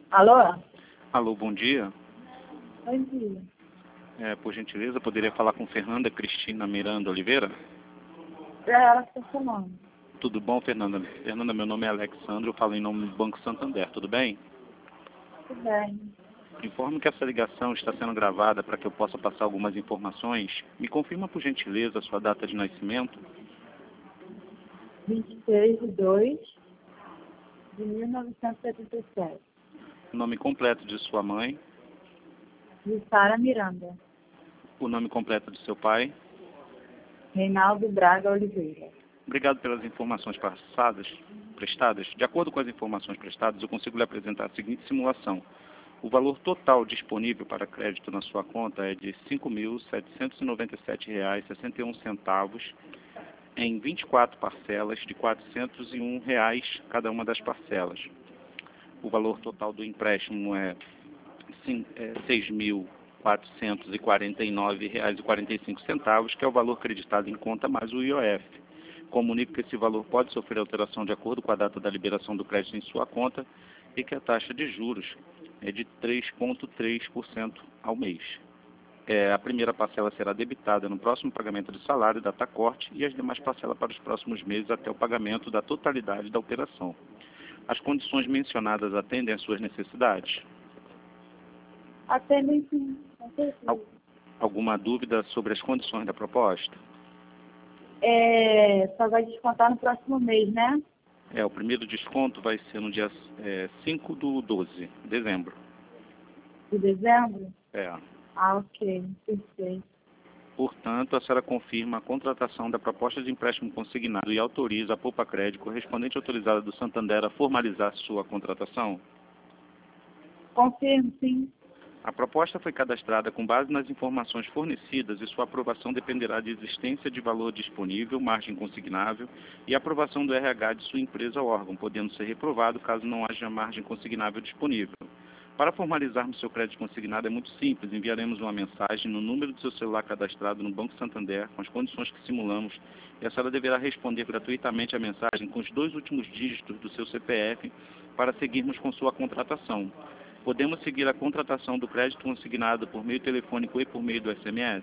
Alô? Alô, bom dia. Bom dia. Por gentileza, poderia falar com Fernanda Cristina Miranda Oliveira? É ela que está chamando. Tudo bom, Fernanda? Fernanda, meu nome é Alexandre, eu falo em nome do Banco Santander, tudo bem? Tudo bem. Informo que essa ligação está sendo gravada para que eu possa passar algumas informações. Me confirma, por gentileza, a sua data de nascimento? 23/2/1977. O nome completo de sua mãe? Jussara Miranda. O nome completo de seu pai? Reinaldo Braga Oliveira. Obrigado pelas informações prestadas. De acordo com as informações prestadas, eu consigo lhe apresentar a seguinte simulação. O valor total disponível para crédito na sua conta é de R$ 5.797,61 em 24 parcelas de R$ 401 cada uma das parcelas. O valor total do empréstimo é R$ 6.449,45, que é o valor creditado em conta mais o IOF. Comunico que esse valor pode sofrer alteração de acordo com a data da liberação do crédito em sua conta e que a taxa de juros é de 3,3% ao mês. A primeira parcela será debitada no próximo pagamento de salário, data corte, e as demais parcelas para os próximos meses até o pagamento da totalidade da operação. As condições mencionadas atendem às suas necessidades? Atendem sim. Alguma dúvida sobre as condições da proposta? Só vai descontar no próximo mês, né? O primeiro desconto vai ser no dia 5/12, dezembro. De dezembro? É. Ah, ok. Perfeito. Portanto, a senhora confirma a contratação da proposta de empréstimo consignado e autoriza a Poupa Crédito correspondente autorizada do Santander a formalizar sua contratação? Confirmo, sim. A proposta foi cadastrada com base nas informações fornecidas e sua aprovação dependerá de existência de valor disponível, margem consignável e aprovação do RH de sua empresa ou órgão, podendo ser reprovado caso não haja margem consignável disponível. Para formalizarmos seu crédito consignado é muito simples, enviaremos uma mensagem no número do seu celular cadastrado no Banco Santander com as condições que simulamos e a senhora deverá responder gratuitamente a mensagem com os 2 últimos dígitos do seu CPF para seguirmos com sua contratação. Podemos seguir a contratação do crédito consignado por meio telefônico e por meio do SMS?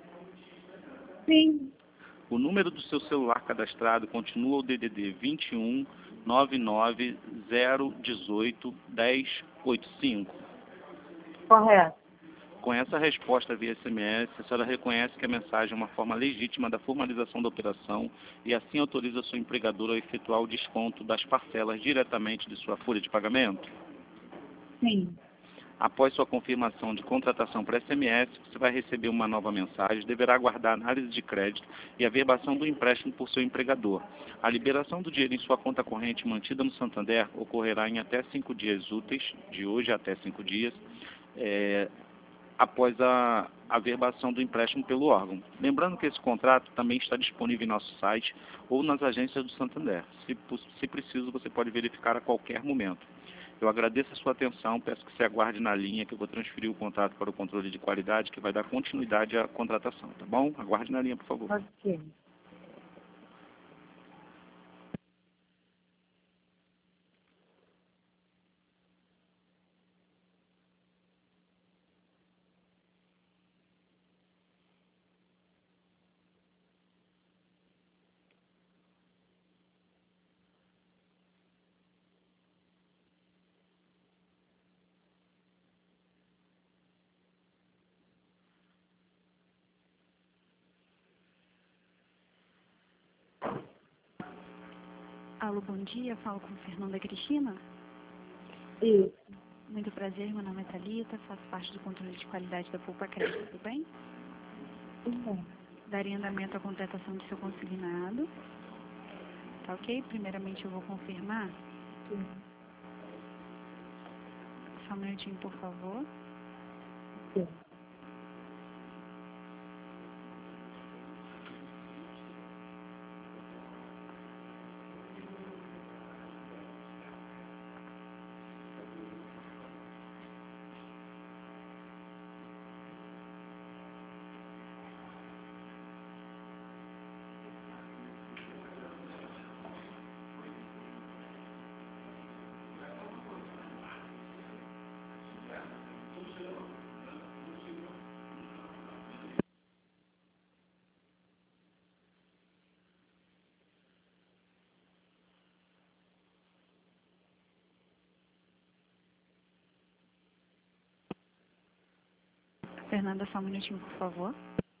Sim. O número do seu celular cadastrado continua o DDD 21 99 018 1085. Correto. Com essa resposta via SMS, a senhora reconhece que a mensagem é uma forma legítima da formalização da operação e assim autoriza sua empregadora a efetuar o desconto das parcelas diretamente de sua folha de pagamento? Sim. Após sua confirmação de contratação por SMS, você vai receber uma nova mensagem, deverá aguardar análise de crédito e a verbação do empréstimo por seu empregador. A liberação do dinheiro em sua conta corrente mantida no Santander ocorrerá em até 5 dias úteis, de hoje até 5 dias, após a verbação do empréstimo pelo órgão. Lembrando que esse contrato também está disponível em nosso site ou nas agências do Santander. Se preciso, você pode verificar a qualquer momento. Eu agradeço a sua atenção, peço que você aguarde na linha que eu vou transferir o contrato para o controle de qualidade que vai dar continuidade à contratação, tá bom? Aguarde na linha, por favor. Ok. Alô, bom dia. Falo com Fernanda Cristina. Isso. Muito prazer, meu nome é Thalita, faço parte do controle de qualidade da Poupa Crédito, tudo bem? Tudo bem. Darei andamento à contratação do seu consignado. Tá ok? Primeiramente eu vou confirmar. Sim. Só um minutinho, por favor. Sim. Fernanda, só um minutinho, por favor.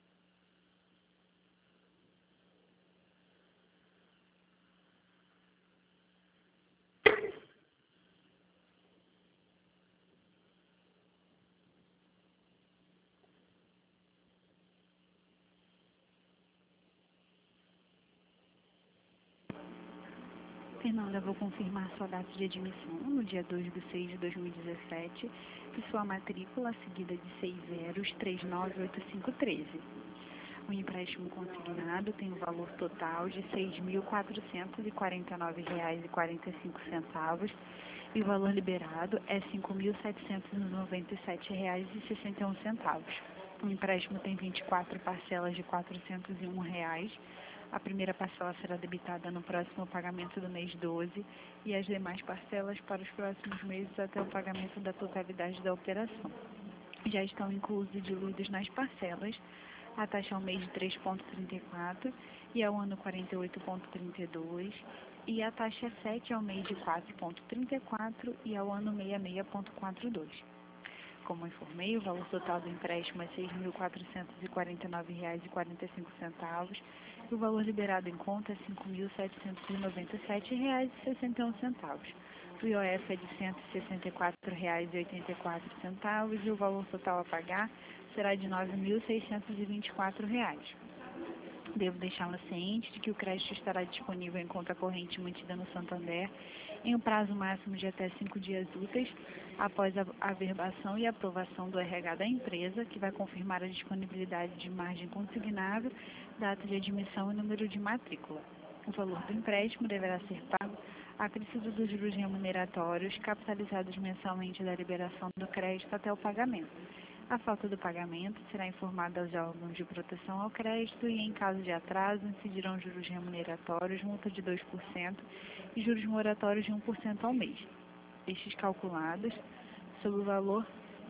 Fernanda, vou confirmar sua data de admissão no dia 2/6/2017 e sua matrícula seguida de 60398513. O empréstimo consignado tem o valor total de R$ 6.449,45 e o valor liberado é R$ 5.797,61. O empréstimo tem 24 parcelas de R$ 401. A primeira parcela será debitada no próximo pagamento do mês 12 e as demais parcelas para os próximos meses até o pagamento da totalidade da operação. Já estão inclusos e diluídos nas parcelas a taxa ao mês de 3,34 e ao ano 48,32 e a taxa 7 ao mês de 4,34 e ao ano 66,42. Como informei, o valor total do empréstimo é R$ 6.449,45 e o valor liberado em conta é R$ 5.797,61. O IOF é de R$ 164,84 e o valor total a pagar será de R$ 9.624. Devo deixá-la ciente de que o crédito estará disponível em conta corrente mantida no Santander em um prazo máximo de até 5 dias úteis após a averbação e aprovação do RH da empresa, que vai confirmar a disponibilidade de margem consignável, data de admissão e número de matrícula. O valor do empréstimo deverá ser pago acrescido dos juros remuneratórios capitalizados mensalmente da liberação do crédito até o pagamento. A falta do pagamento será informada aos órgãos de proteção ao crédito e, em caso de atraso, incidirão juros remuneratórios, multa de 2% e juros moratórios de 1% ao mês. Estes calculados sobre o valor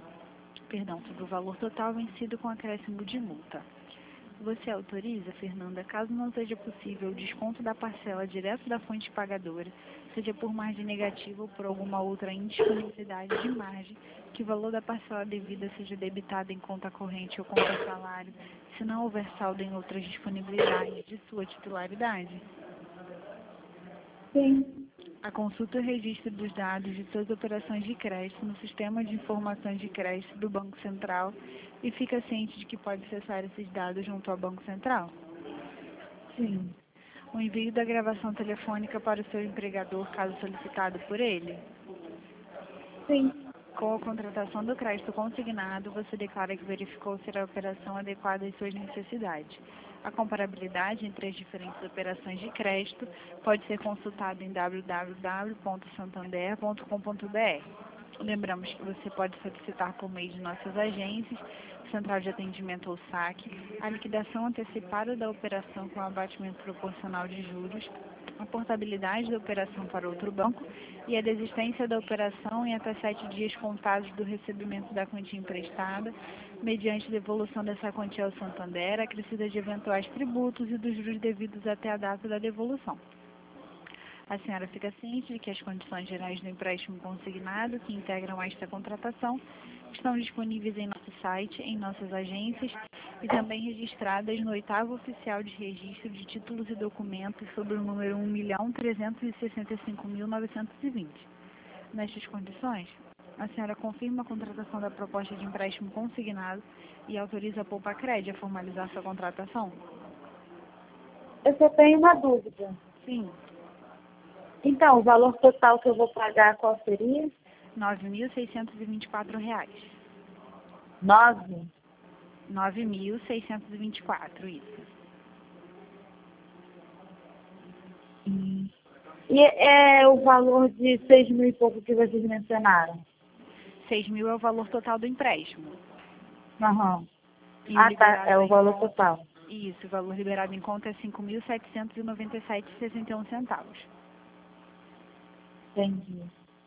total vencido com acréscimo de multa. Você autoriza, Fernanda, caso não seja possível o desconto da parcela direto da fonte pagadora, seja por margem negativa ou por alguma outra indisponibilidade de margem, que o valor da parcela devida seja debitado em conta corrente ou conta salário, se não houver saldo em outras disponibilidades de sua titularidade? Sim. A consulta e o registro dos dados de suas operações de crédito no Sistema de Informações de Crédito do Banco Central e fica ciente de que pode acessar esses dados junto ao Banco Central? Sim. O envio da gravação telefônica para o seu empregador, caso solicitado por ele? Sim. Com a contratação do crédito consignado, você declara que verificou ser a operação adequada às suas necessidades. A comparabilidade entre as diferentes operações de crédito pode ser consultada em www.santander.com.br. Lembramos que você pode solicitar por meio de nossas agências, Central de Atendimento ou SAC, a liquidação antecipada da operação com abatimento proporcional de juros, a portabilidade da operação para outro banco e a desistência da operação em até 7 dias contados do recebimento da quantia emprestada, mediante devolução dessa quantia ao Santander, acrescida de eventuais tributos e dos juros devidos até a data da devolução. A senhora fica ciente de que as condições gerais do empréstimo consignado, que integram esta contratação, estão disponíveis em nosso site, em nossas agências e também registradas no 8º Oficial de Registro de Títulos e Documentos sob o número 1.365.920. Nestas condições, a senhora confirma a contratação da proposta de empréstimo consignado e autoriza a Poupa-Cred a formalizar sua contratação? Eu só tenho uma dúvida. Sim. Então, o valor total que eu vou pagar, qual seria? R$ 9.624. 9? 9.624, isso. E é o valor de 6 mil e pouco que vocês mencionaram? 6 mil é o valor total do empréstimo. Aham. E Ah, tá. liberado É o em valor conta- total. Isso, o valor liberado em conta é R$ 5.797,61. Entendi.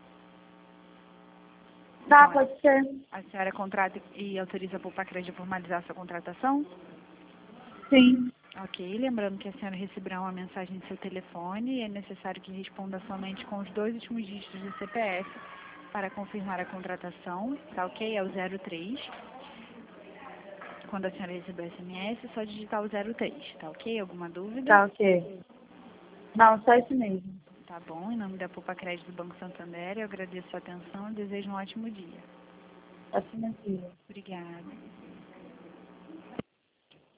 Tá, Então, pode ser. a senhora contrata e autoriza a Poupa-Cred a formalizar sua contratação? Sim. Ok, lembrando que a senhora receberá uma mensagem em seu telefone e é necessário que responda somente com os 2 últimos dígitos do CPF para confirmar a contratação, tá ok? É o 03. quando a senhora receber o SMS, é só digitar o 03, tá ok? Alguma dúvida? Tá, ok. Não, só isso mesmo. Tá bom, em nome da Poupa Crédito do Banco Santander, eu agradeço a sua atenção e desejo um ótimo dia. Assim, minha filha. Obrigada.